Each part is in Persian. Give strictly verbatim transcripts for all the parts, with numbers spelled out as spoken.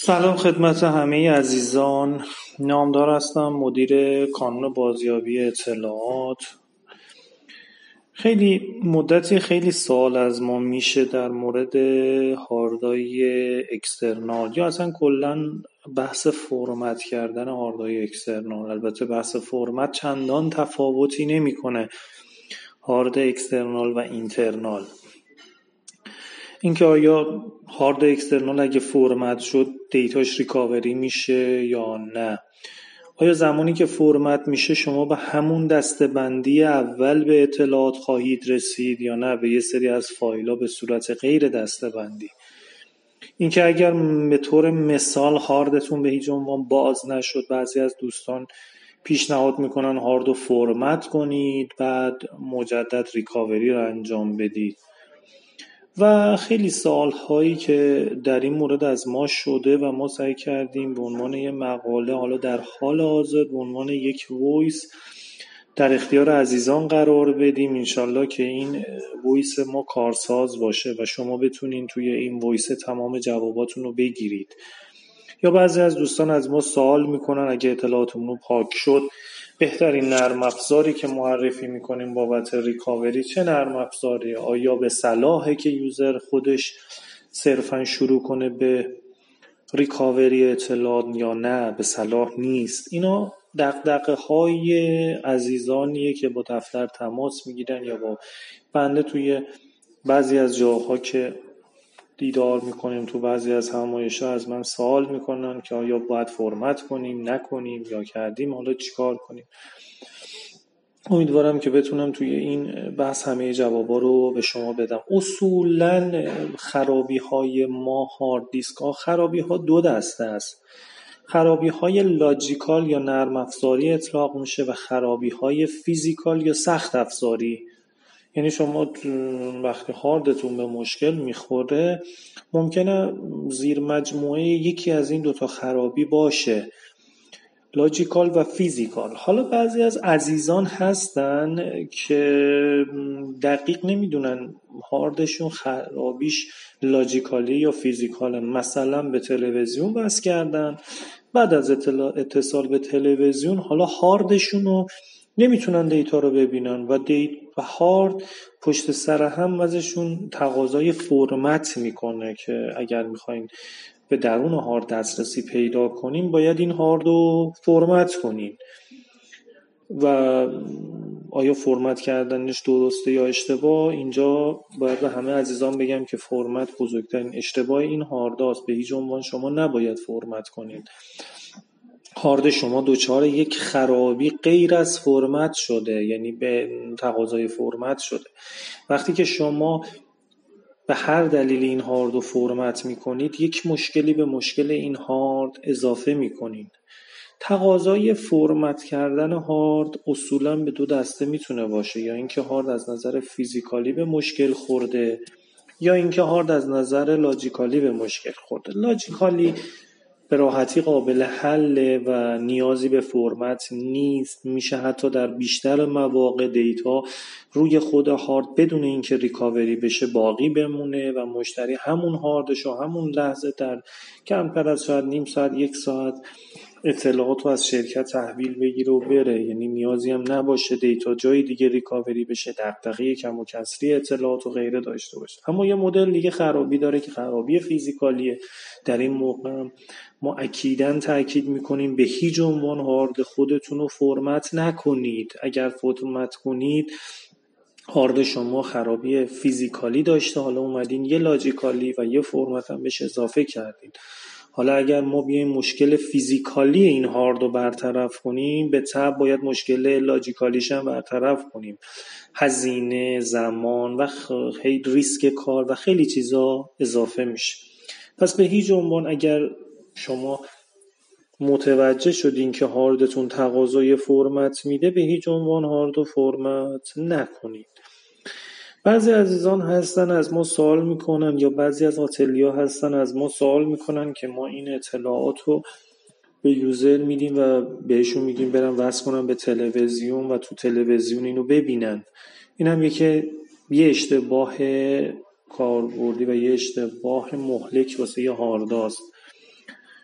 سلام خدمت همه عزیزان. نامدار هستم، مدیر کانون بازیابی اطلاعات. خیلی مدتی خیلی سوال از ما میشه در مورد هاردهای اکسترنال یا اصلا کلا بحث فرمت کردن هاردهای اکسترنال. البته بحث فرمت چندان تفاوتی نمیکنه هارد اکسترنال و اینترنال. اینکه آیا هارد اکسترنال اگه فرمت شد دیتاش ریکاوری میشه یا نه، آیا زمانی که فرمت میشه شما به همون دسته‌بندی اول به اطلاعات خواهید رسید یا نه به یه سری از فایل‌ها به صورت غیر دسته‌بندی. اینکه اگر به طور مثال هاردتون به هیچ عنوان باز نشد، بعضی از دوستان پیشنهاد میکنن هاردو فرمت کنید بعد مجدد ریکاوری رو انجام بدید و خیلی سوال هایی که در این مورد از ما شده و ما سعی کردیم به عنوان یک مقاله حالا در حال حاضر به عنوان یک وایس در اختیار عزیزان قرار بدیم. انشالله که این وایس ما کارساز باشه و شما بتونین توی این وایس تمام جواباتون رو بگیرید. یا بعضی از دوستان از ما سوال میکنن اگه اطلاعاتمون پاک شد بهترین نرم افزاری که معرفی میکنیم بابت ریکاوری چه نرم افزاری؟ آیا به صلاحه که یوزر خودش صرفا شروع کنه به ریکاوری اطلاعات یا نه به صلاح نیست؟ اینا دغدغه های عزیزانیه که با دفتر تماس میگیرن یا با بنده توی بعضی از جاها که دیدار میکنیم تو بعضی از همایش‌ها از من سوال میکنن که آیا باید فرمت کنیم نکنیم یا کردیم حالا چیکار کنیم. امیدوارم که بتونم توی این بحث همه جوابا رو به شما بدم. اصولاً خرابی های ما هارد دیسک ها خرابی ها دو دسته است. خرابی های لاجیکال یا نرم افزاری اطلاق میشه و خرابی های فیزیکال یا سخت افزاری. یعنی شما وقتی هاردتون به مشکل میخوره ممکنه زیر مجموعه یکی از این دوتا خرابی باشه، لاجیکال و فیزیکال. حالا بعضی از عزیزان هستن که دقیق نمیدونن هاردشون خرابیش لاجیکالی یا فیزیکاله. مثلا به تلویزیون بس کردن، بعد از اتصال به تلویزیون حالا هاردشون رو نمیتونن دیتا رو ببینن و دیت و هارد پشت سر هم ازشون تقاضای فرمت میکنه که اگر میخواین به درون هارد دسترسی پیدا کنین باید این هارد رو فرمت کنین. و آیا فرمت کردنش درسته یا اشتباه؟ اینجا باید به همه عزیزان بگم که فرمت بزرگترین اشتباه این هارد است. به هیچ عنوان شما نباید فرمت کنید. هارد شما دچار یک خرابی غیر از فرمت شده، یعنی به تقاضای فرمت شده. وقتی که شما به هر دلیل این هارد رو فرمت میکنید یک مشکلی به مشکل این هارد اضافه میکنید. تقاضای فرمت کردن هارد اصولا به دو دسته میتونه باشه، یا اینکه هارد از نظر فیزیکالی به مشکل خورده یا اینکه هارد از نظر لاجیکالی به مشکل خورده. لاجیکالی به راحتی قابل حله و نیازی به فرمت نیست. میشه حتی در بیشتر مواقع دیتا روی خود هارد بدون اینکه ریکاوری بشه باقی بمونه و مشتری همون هاردش و همون لحظه در کمتر از شاید نیم ساعت یک ساعت اطلاعات رو از شرکت تحویل بگیره و بره. یعنی نیازی هم نباشه دیتا جای دیگه ریکاوری بشه، دغدغه کم و کسری اطلاعات و غیره داشته باشه. اما یه مدل دیگه خرابی داره که خرابی فیزیکالیه. در این موقع ما اکیداً تاکید میکنیم به هیچ عنوان هارد خودتون رو فرمت نکنید. اگر فرمت کنید هارد شما خرابی فیزیکالی داشته، حالا اومدین یه لاجیکالی و یه فرمت هم بهش اضافه کردین. حالا اگر ما بیایم مشکل فیزیکالی این هارد رو برطرف کنیم به طبع باید مشکل لاجیکالیش هم برطرف کنیم. هزینه، زمان و خیلی ریسک کار و خیلی چیزا اضافه میشه. پس به هیچ عنوان اگر شما متوجه شدین که هاردتون تقاضای فرمت میده به هیچ عنوان هارد رو فرمت نکنید. بعضی عزیزان هستن از ما سوال میکنن یا بعضی از آتلیا هستن از ما سوال میکنن که ما این اطلاعات رو به یوزر میدیم و بهشون میگیم برن وصل کنن به تلویزیون و تو تلویزیون اینو ببینن. این هم یکی یه اشتباه کاربردی و یه اشتباه مهلک واسه یه هارداست.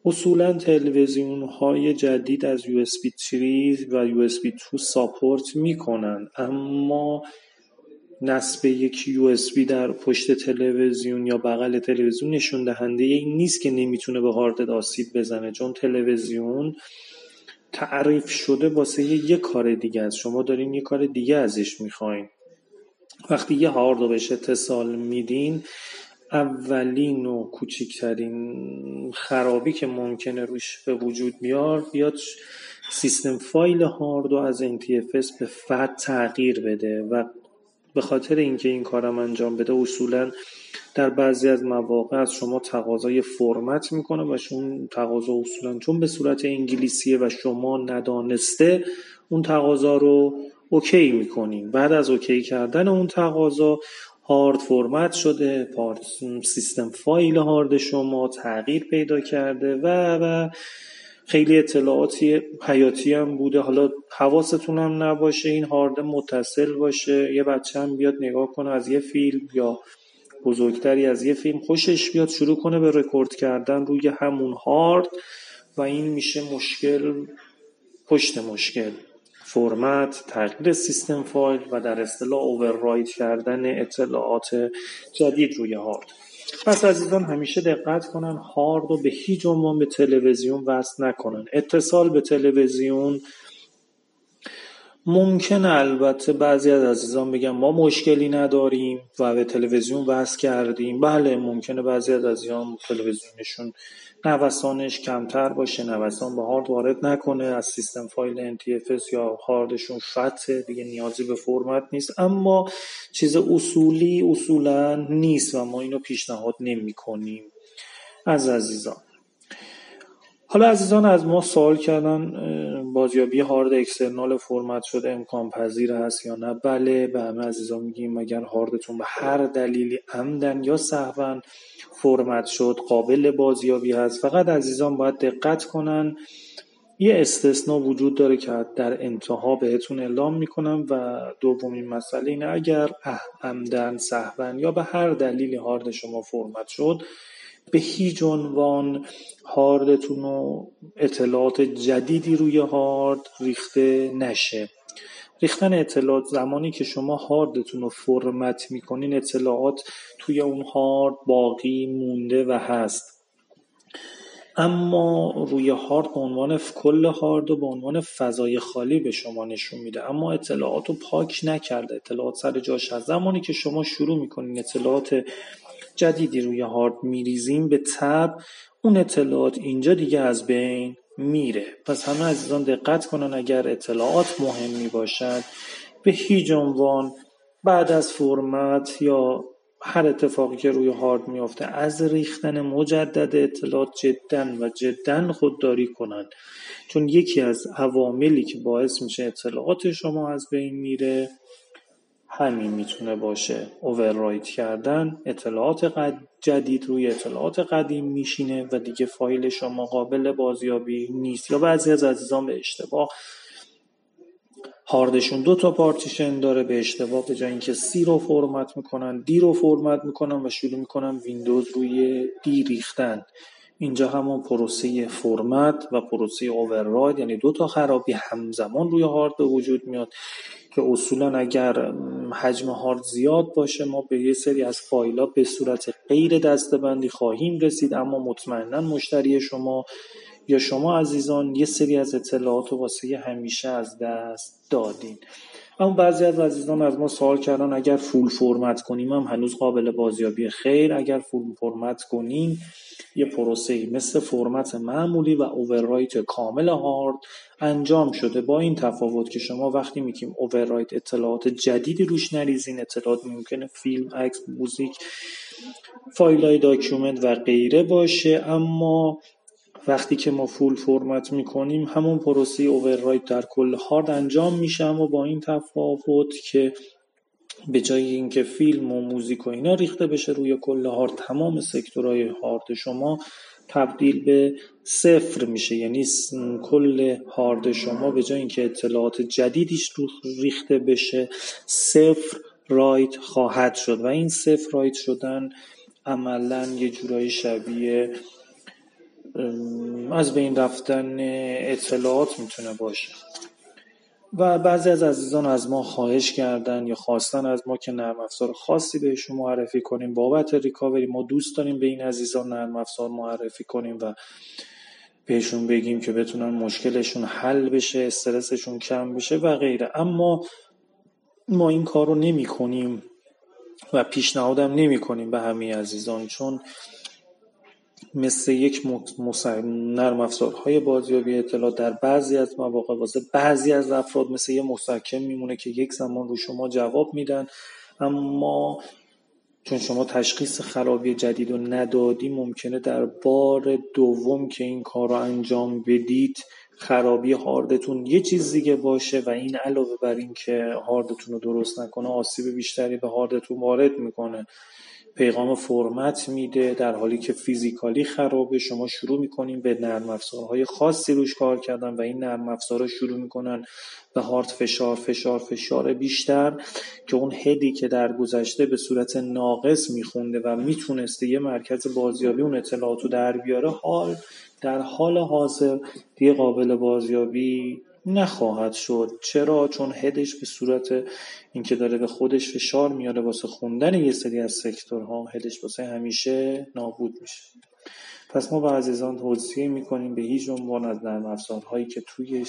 اصولا تلویزیون های جدید از یو اس بی تری و یو اس بی دو ساپورت میکنن، اما نصب یک یو اس بی در پشت تلویزیون یا بغل تلویزیون نشون دهنده این نیست که نمیتونه به هارد آسیب بزنه، چون تلویزیون تعریف شده واسه یه کار دیگه است. شما دارین یه کار دیگه ازش میخواین. وقتی یه هارد رو بهش اتصال میدین، اولین و کوچکترین خرابی که ممکنه روش به وجود بیاد بیاد سیستم فایل هارد رو از ان تی اف اس به فات تغییر بده و به خاطر اینکه این کارم انجام بده اصولا در بعضی از مواقع از شما تقاضای فرمت میکنه و اون تقاضا اصولا چون به صورت انگلیسیه و شما ندانسته اون تقاضا رو اوکی میکنیم. بعد از اوکی کردن اون تقاضا هارد فرمت شده، پارت سیستم فایل هارد شما تغییر پیدا کرده و و خیلی اطلاعاتی حیاتی هم بوده. حالا حواستون هم نباشه این هارد متصل باشه، یه بچه هم بیاد نگاه کنه از یه فیلم یا بزرگتری از یه فیلم خوشش بیاد شروع کنه به رکورد کردن روی همون هارد و این میشه مشکل پشت مشکل، فرمت، تغییر سیستم فایل و در اصطلاح اووررایت کردن اطلاعات جدید روی هارد. پس عزیزان همیشه دقت کنن هارد رو به هیچ عنوان به تلویزیون وصل نکنن. اتصال به تلویزیون ممکنه البته بعضی از عزیزان بگن ما مشکلی نداریم و به تلویزیون وصل کردیم. بله ممکنه بعضی از عزیزان تلویزیونشون نوسانش کمتر باشه، نوسان به هارد وارد نکنه، از سیستم فایل ان تی اف اس یا هاردشون فته دیگه نیازی به فرمت نیست، اما چیز اصولی اصولا نیست و ما اینو پیشنهاد نمی کنیم از عزیزان. حالا عزیزان از ما سوال کردن بازیابی هارد اکسترنال فرمت شده امکان پذیر هست یا نه؟ بله، به همه عزیزان میگیم اگر هاردتون به هر دلیلی عمدن یا سهوا فرمت شد قابل بازیابی هست. فقط عزیزان باید دقت کنن یه استثناء وجود داره که در انتها بهتون اعلام میکنم و دومین مسئله اینه اگر عمدن سهوا یا به هر دلیلی هارد شما فرمت شد به هیچ عنوان هاردتون و اطلاعات جدیدی روی هارد ریخته نشه. ریختن اطلاعات زمانی که شما هاردتون رو فرمت میکنین اطلاعات توی اون هارد باقی مونده و هست، اما روی هارد به عنوان کل هارد و به عنوان فضای خالی به شما نشون میده، اما اطلاعات رو پاک نکرده، اطلاعات سر جاش هست. زمانی که شما شروع میکنین اطلاعات جدیدی روی هارد میریزیم به تبع اون اطلاعات اینجا دیگه از بین میره. پس همه عزیزان دقت کنن اگر اطلاعات مهمی باشد به هیچ عنوان بعد از فرمت یا هر اتفاقی که روی هارد میفته از ریختن مجدد اطلاعات جدا و جدا خودداری کنن، چون یکی از عواملی که باعث میشه اطلاعات شما از بین میره همین میتونه باشه اووررایت کردن اطلاعات قد... جدید روی اطلاعات قدیم میشینه و دیگه فایل شما قابل بازیابی نیست. یا بعضی از عزیزان به اشتباه هاردشون دو تا پارتیشن داره، به اشتباه به جای اینکه سی رو فرمت میکنن دی رو فرمت میکنن و شروع میکنن ویندوز روی دی ریختن. اینجا همون پروسه فرمت و پروسه اوورراید یعنی دو تا خرابی همزمان روی هارد به وجود میاد که اصولا اگر حجم هارد زیاد باشه ما به یه سری از فایل‌ها به صورت غیر دسته‌بندی خواهیم رسید، اما مطمئنا مشتری شما یا شما عزیزان یه سری از اطلاعات رو واسه همیشه از دست دادین. اما بعضی از عزیزان از ما سوال کردن اگر فول فرمت کنیم هم هنوز قابل بازیابی. خیر، اگر فول فرمت کنین یه پروسه‌ای مثل فرمت معمولی و اووررایت کامل هارد انجام شده، با این تفاوت که شما وقتی میگیم اووررایت اطلاعات جدیدی روش نریزین، اطلاعات ممکنه فیلم، عکس، موزیک، فایل‌های داکیومنت و غیره باشه، اما وقتی که ما فول فرمت میکنیم همون پروسه اووررایت در کل هارد انجام میشه، اما با این تفاوت که به جای اینکه فیلم و موزیک و اینا ریخته بشه روی کل هارد، تمام سکتورهای هارد شما تبدیل به صفر میشه. یعنی کل هارد شما به جای اینکه اطلاعات جدیدیش رو ریخته بشه صفر رایت خواهد شد و این صفر رایت شدن عملاً یه جورایی شبیه از بین رفتن اطلاعات میتونه باشه. و بعضی از عزیزان از ما خواهش کردن یا خواستن از ما که نرم افزار خاصی بهشون معرفی کنیم بابت ریکاوری. ما دوست داریم به این عزیزان نرم افزار معرفی کنیم و بهشون بگیم که بتونن مشکلشون حل بشه، استرسشون کم بشه و غیره. اما ما این کار رو نمی کنیم و پیشنهادم نمی کنیم به همه عزیزان، چون مثل یک مص... نرم افزارهای بازیابی اطلاعات در بعضی از مواقع واسه بعضی از افراد مثل یه مسکن میمونه که یک زمان رو شما جواب میدن، اما چون شما تشخیص خرابی جدید رو ندادی ممکنه در بار دوم که این کار رو انجام بدید خرابی هاردتون یه چیز دیگه باشه و این علاوه بر این که هاردتون رو درست نکنه آسیب بیشتری به هاردتون وارد میکنه. پیغام فرمت میده در حالی که فیزیکالی خرابه. شما شروع میکنین به نرم افزارهای خاصی روش کار کردن و این نرم افزارها شروع میکنن به هارد فشار فشار فشار بیشتر که اون هدی که در گذشته به صورت ناقص میخونده و میتونسته یه مرکز بازیابی اون اطلاعاتو در بیاره، حال در حال حاضر دیگه قابل بازیابی نخواهد شد. چرا؟ چون هدش به صورت اینکه داره به خودش فشار میاره واسه خوندن یه سری از سکتورها، هدش واسه همیشه نابود میشه. پس ما به عزیزان توصیه میکنیم به هیچ عنوان از نرم افزارهایی که توی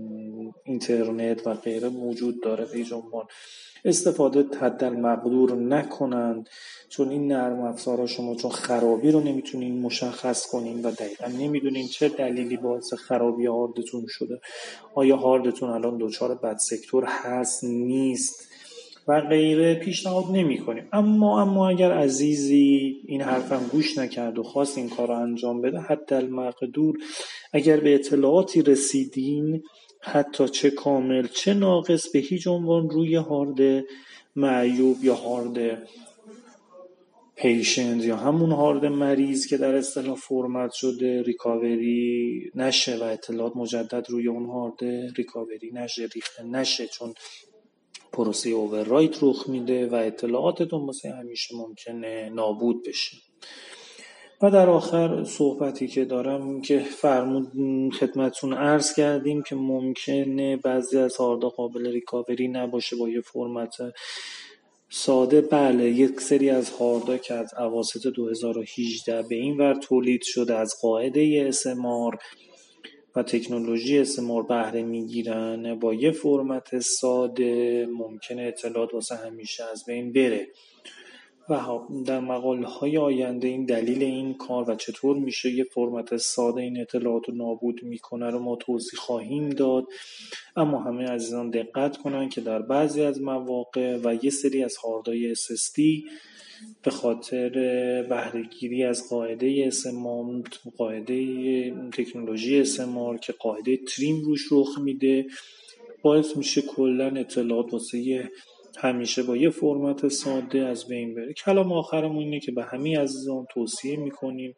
اینترنت و غیره موجود داره به هیچ عنوان استفاده حدالمقدور نکنند، چون این نرم افزارها شما چون خرابی رو نمیتونین مشخص کنین و دقیقا نمیدونین چه دلیلی باعث خرابی هاردتون شده، آیا هاردتون الان دچار بد سکتور هست نیست و غیره، پیشنهاد نمی کنیم. اما اما اگر عزیزی این حرفم گوش نکرد و خواست این کار رو انجام بده، حدالمقدور اگر به اطلاعاتی رسیدین حتی چه کامل چه ناقص به هیچ عنوان روی هارد معیوب یا هارد پیشنت یا همون هارد مریض که در اصطلاح فرمت شده ریکاوری نشه و اطلاعات مجدد روی اون هارد ریکاوری نشه، ریخته نشه، چون پروسه اووررایت رخ میده و اطلاعاتتون واسه همیشه ممکنه نابود بشه. و در آخر صحبتی که دارم که فرمود خدمتتون عرض کردیم که ممکنه بعضی از هاردها قابل ریکاوری نباشه با یه فرمت ساده. بله، یک سری از هاردها که از اواسط دو هزار و هجده به این ور تولید شده از قاعده اس ام آر و تکنولوژی اس ام آر بهره میگیرن، با یه فرمت ساده ممکنه اطلاعات واسه همیشه از بین بره و در مقاله‌های آینده این دلیل این کار و چطور میشه یه فرمت ساده این اطلاعات رو نابود میکنه رو ما توضیح خواهیم داد. اما همه عزیزان دقت کنن که در بعضی از مواقع و یه سری از هاردهای اس اس دی به خاطر بهره‌گیری از قاعده اس ام آر، قاعده تکنولوژی اس ام آر که قاعده تریم روش رخ میده، باعث میشه کلا اطلاعات واسه همیشه با یه فرمت ساده از بین بره. کلام آخرمون اینه که به همه عزیزان توصیه میکنیم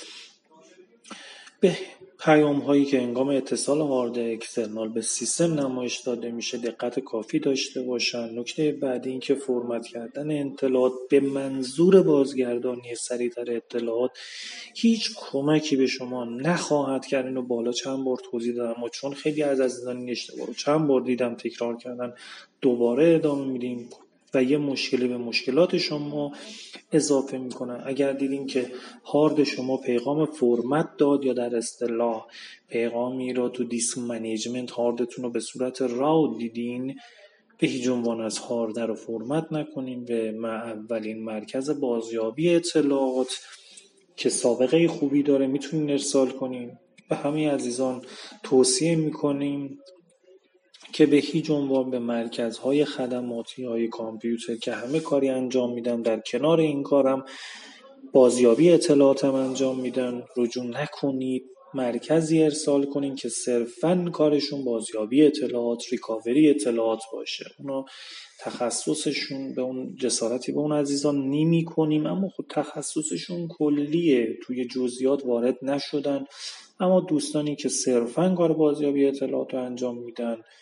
به پیام هایی که هنگام اتصال هارد اکسترنال به سیستم نمایش داده میشه دقت کافی داشته باشن. نکته بعدی این که فرمت کردن اطلاعات به منظور بازگردانی سریعتر اطلاعات هیچ کمکی به شما نخواهد کرد. اینو بالا چند بار توضیح دادم، اما چون خیلی از عزیزان این اشتباه رو چند بار دیدم تکرار کردن دوباره ادامه میدیم و یه مشکلی به مشکلات شما اضافه میکنن. اگر دیدین که هارد شما پیغام فرمت داد یا در اصطلاح پیغامی را تو دیسک منیجمنت هاردتون رو به صورت راو دیدین، به هیچ عنوان از هارد رو فرمت نکنین. به اولین مرکز بازیابی اطلاعات که سابقه خوبی داره میتونین ارسال کنین. به همه عزیزان توصیه میکنیم که به هیچ عنوان به مرکزهای خدماتی های کامپیوتر که همه کاری انجام میدن، در کنار این کارم بازیابی اطلاعات هم انجام میدن، رجوع نکنید. مرکزی ارسال کنین که صرفاً کارشون بازیابی اطلاعات، ریکاوری اطلاعات باشه. اونا تخصصشون به اون جسارتی به اون عزیزان نمی کنیم، اما خود تخصصشون کلیه، توی جزئیات وارد نشدن. اما دوستانی که صرفاً کار بازیابی اطلاعات رو انجام میدن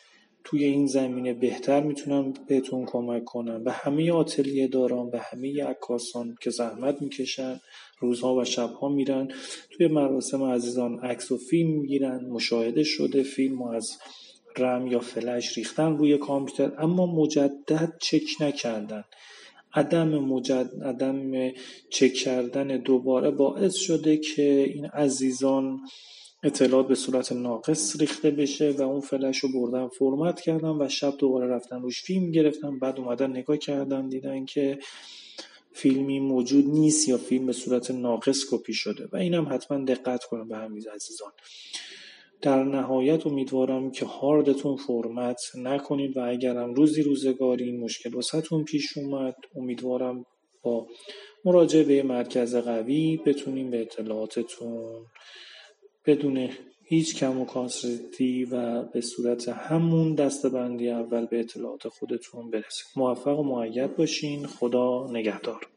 توی این زمینه بهتر میتونم بهتون کمک کنم. به همه آتلیه داران، به همه عکاسان که زحمت میکشن، روزها و شبها میرن توی مراسم عزیزان عکس و فیلم میگیرن. مشاهده شده فیلم از رم یا فلش ریختن روی کامپیوتر اما مجدد چک نکردن. عدم مجد عدم چک کردن دوباره باعث شده که این عزیزان اطلاعات به صورت ناقص ریخته بشه و اون فلش رو بردن فرمت کردن و شب دوباره رفتن روش فیلم گرفتن، بعد اومدن نگاه کردن دیدن که فیلمی موجود نیست یا فیلم به صورت ناقص کپی شده و اینم حتما دقت کنید به همین عزیزان. در نهایت امیدوارم که هاردتون فرمت نکنید و اگرم روزی روزگاری این مشکل واسهتون پیش اومد، امیدوارم با مراجعه به مرکز قوی بتونیم به اطلاعاتتون بدون هیچ کم و کاسرتی و به صورت همون دسته‌بندی اول به اطلاعات خودتون برسید. موفق و مؤید باشین. خدا نگهدار.